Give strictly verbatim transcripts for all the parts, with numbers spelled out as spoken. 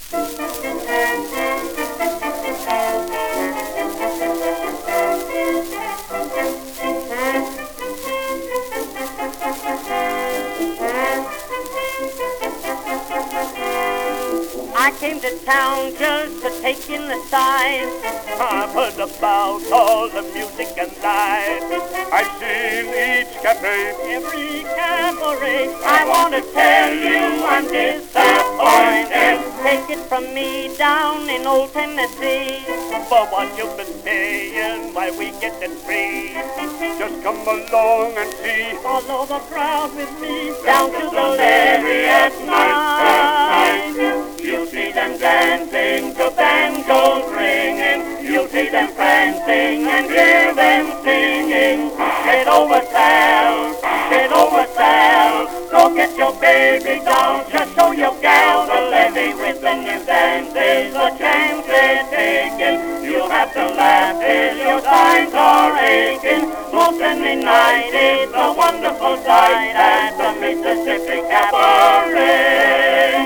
I came to town just to take in the sights. I've heard about all the music and life. I've seen each cafe, every cabaret. I want to tell you I'm disappointed. Take it from me down in old Tennessee. For what you've been paying, why we get it free. Just come along and see. Follow the crowd with me down to the levee at night. You'll see them dancing to banjos ringing. You'll see them prancing and hear them singing. Get over, Sal, get over, Sal. Go get your baby doll, just show your gal the levee with the new dances. A chance they're taking. You'll have to laugh till your sides are aching. Most any night is a wonderful sight at the Mississippi Cabaret.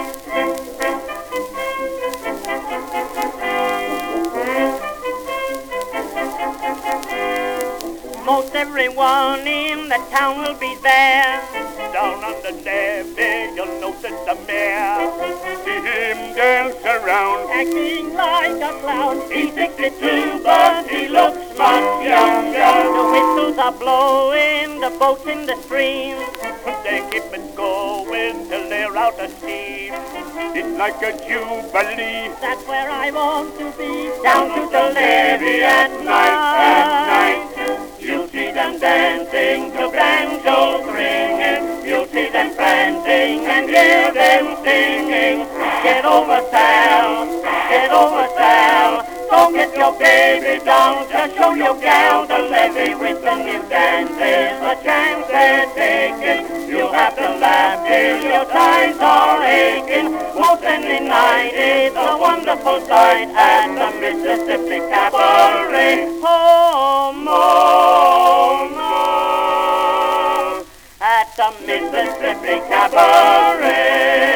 Most everyone in the town will be there. Down on the levee, you'll notice the mayor. See him dance around, acting like a clown. He's sixty-two, but he looks much younger. The whistles are blowing, the boats in the stream. They keep it going till they're out of steam. It's like a jubilee. That's where I want to be. Down to the levee at night, at night. You'll see them dancing to banjos ringing. You'll see them prancing and hear them singing. Get over, Sal, get over, Sal. Go get your baby doll, just show your gal the levee with the new dances. A chance they're taking. You'll have to laugh till your sides are aching. Most any night is a wonderful sight at the Mississippi Cabaret. Oh, more, more, at the Mississippi Cabaret.